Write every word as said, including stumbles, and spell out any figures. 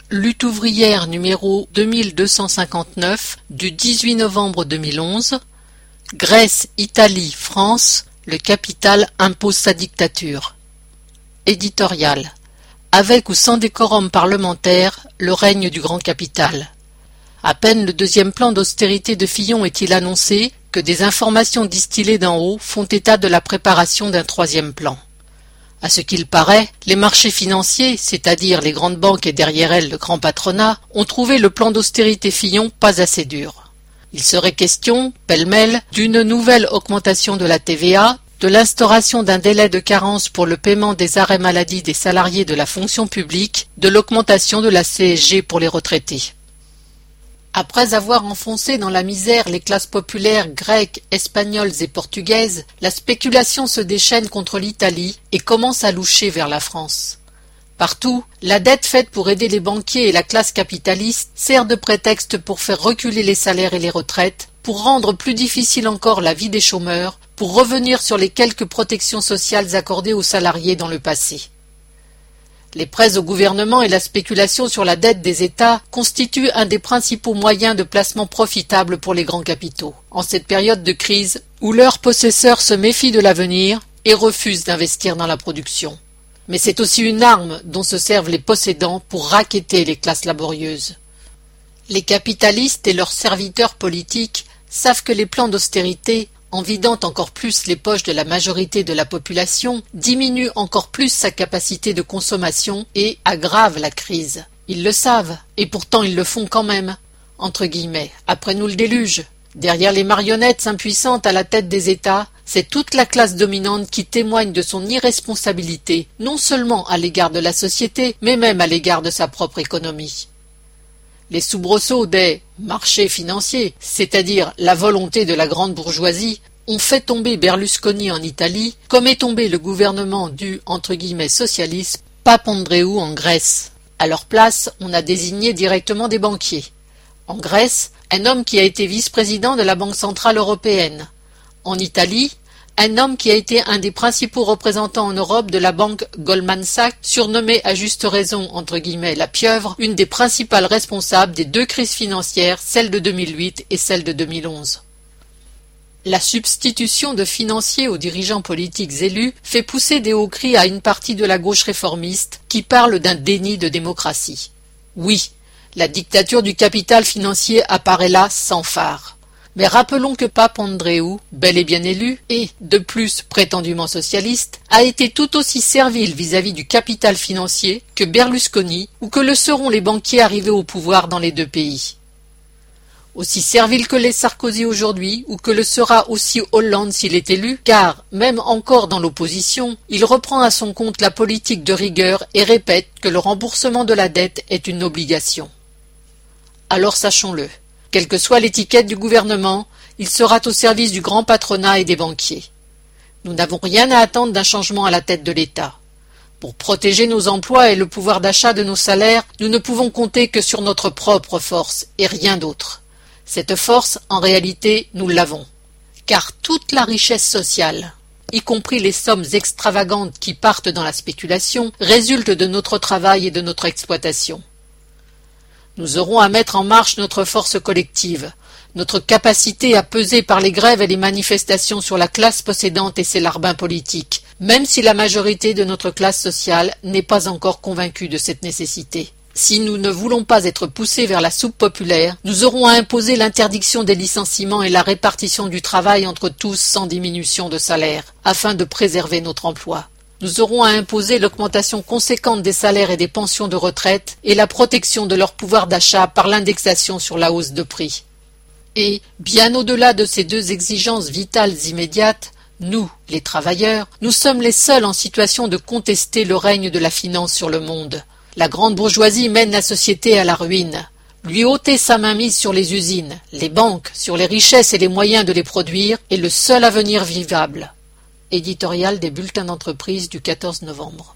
Lutte ouvrière numéro deux mille deux cent cinquante-neuf du dix-huit novembre deux mille onze. Grèce, Italie, France, le capital impose sa dictature. Éditorial. Avec ou sans décorum parlementaire, le règne du grand capital. À peine le deuxième plan d'austérité de Fillon est-il annoncé que des informations distillées d'en haut font état de la préparation d'un troisième plan. À ce qu'il paraît, les marchés financiers, c'est-à-dire les grandes banques et derrière elles le grand patronat, ont trouvé le plan d'austérité Fillon pas assez dur. Il serait question, pêle-mêle, d'une nouvelle augmentation de la T V A, de l'instauration d'un délai de carence pour le paiement des arrêts maladie des salariés de la fonction publique, de l'augmentation de la C S G pour les retraités. Après avoir enfoncé dans la misère les classes populaires grecques, espagnoles et portugaises, la spéculation se déchaîne contre l'Italie et commence à loucher vers la France. Partout, la dette faite pour aider les banquiers et la classe capitaliste sert de prétexte pour faire reculer les salaires et les retraites, pour rendre plus difficile encore la vie des chômeurs, pour revenir sur les quelques protections sociales accordées aux salariés dans le passé. Les prêts au gouvernement et la spéculation sur la dette des États constituent un des principaux moyens de placement profitable pour les grands capitaux, en cette période de crise où leurs possesseurs se méfient de l'avenir et refusent d'investir dans la production. Mais c'est aussi une arme dont se servent les possédants pour racketter les classes laborieuses. Les capitalistes et leurs serviteurs politiques savent que les plans d'austérité, en vidant encore plus les poches de la majorité de la population, diminue encore plus sa capacité de consommation et aggrave la crise. Ils le savent, et pourtant ils le font quand même. Entre guillemets, après nous le déluge. Derrière les marionnettes impuissantes à la tête des États, c'est toute la classe dominante qui témoigne de son irresponsabilité, non seulement à l'égard de la société, mais même à l'égard de sa propre économie. Les soubresauts des marchés financiers, c'est-à-dire la volonté de la grande bourgeoisie, ont fait tomber Berlusconi en Italie, comme est tombé le gouvernement du entre guillemets socialiste Papandréou en Grèce. À leur place, on a désigné directement des banquiers. En Grèce, un homme qui a été vice-président de la Banque centrale européenne. En Italie, un homme qui a été un des principaux représentants en Europe de la banque Goldman Sachs, surnommée à juste raison entre guillemets la pieuvre, une des principales responsables des deux crises financières, celle de deux mille huit et celle de deux mille onze. La substitution de financiers aux dirigeants politiques élus fait pousser des hauts cris à une partie de la gauche réformiste qui parle d'un déni de démocratie. Oui, la dictature du capital financier apparaît là sans phare. Mais rappelons que Papandréou, bel et bien élu, et, de plus, prétendument socialiste, a été tout aussi servile vis-à-vis du capital financier que Berlusconi ou que le seront les banquiers arrivés au pouvoir dans les deux pays. Aussi servile que l'est Sarkozy aujourd'hui ou que le sera aussi Hollande s'il est élu, car, même encore dans l'opposition, il reprend à son compte la politique de rigueur et répète que le remboursement de la dette est une obligation. Alors sachons-le. Quelle que soit l'étiquette du gouvernement, il sera au service du grand patronat et des banquiers. Nous n'avons rien à attendre d'un changement à la tête de l'État. Pour protéger nos emplois et le pouvoir d'achat de nos salaires, nous ne pouvons compter que sur notre propre force et rien d'autre. Cette force, en réalité, nous l'avons. Car toute la richesse sociale, y compris les sommes extravagantes qui partent dans la spéculation, résulte de notre travail et de notre exploitation. Nous aurons à mettre en marche notre force collective, notre capacité à peser par les grèves et les manifestations sur la classe possédante et ses larbins politiques, même si la majorité de notre classe sociale n'est pas encore convaincue de cette nécessité. Si nous ne voulons pas être poussés vers la soupe populaire, nous aurons à imposer l'interdiction des licenciements et la répartition du travail entre tous sans diminution de salaire, afin de préserver notre emploi. Nous aurons à imposer l'augmentation conséquente des salaires et des pensions de retraite et la protection de leur pouvoir d'achat par l'indexation sur la hausse de prix. Et, bien au-delà de ces deux exigences vitales immédiates, nous, les travailleurs, nous sommes les seuls en situation de contester le règne de la finance sur le monde. La grande bourgeoisie mène la société à la ruine. Lui ôter sa mainmise sur les usines, les banques, sur les richesses et les moyens de les produire est le seul avenir vivable. Éditorial des bulletins d'entreprise du quatorze novembre.